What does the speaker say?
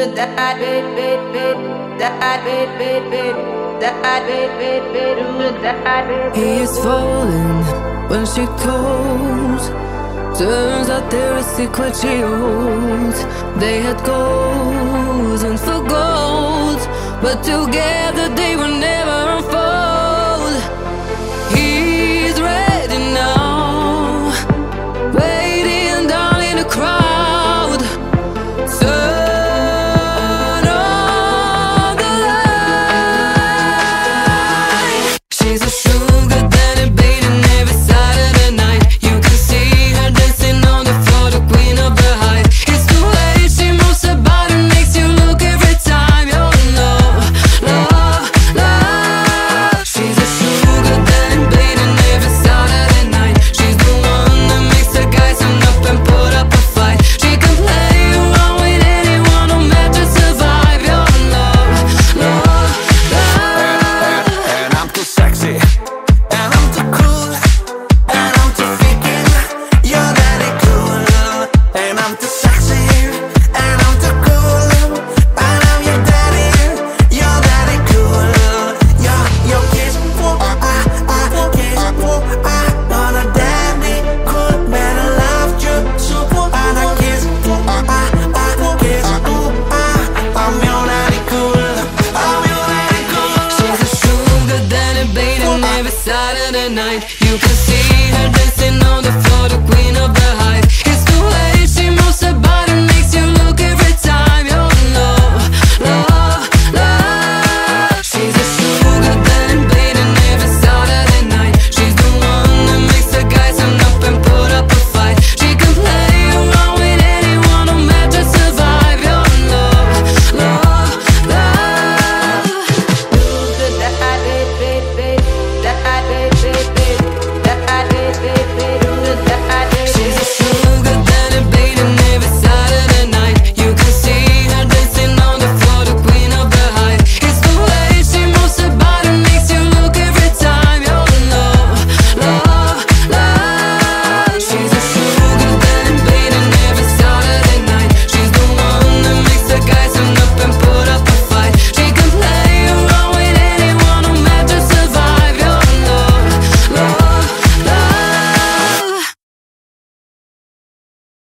He is falling when she calls. Turns out they're a secret she holds. They had goals and for gold, but together they will never unfold. He's ready now, waiting down in the crowd. Turn on the light. She's a sugar daddy baiting every Saturday night. You can see her dancing on the floor, the queen of the height. It's the way she moves her body, makes you look every time. You're in love, love, love. She's a sugar daddy baiting every Saturday night. She's the one that makes the guys turn up and put up a fight. She can play around with anyone, no matter survive. You're in love, love, love. And I'm too sexy, and I'm too cool, and I'm too freaking. You're daddy cool, and I'm too sexy, and I'm too cool, and I'm your daddy. You're daddy cool. Your kiss, kiss, on a daddy cool man. I love you, super, and I kiss, kiss, I'm your daddy cool. I'm your daddy cool. She's a sugar daddy baiting every Saturday night. You can see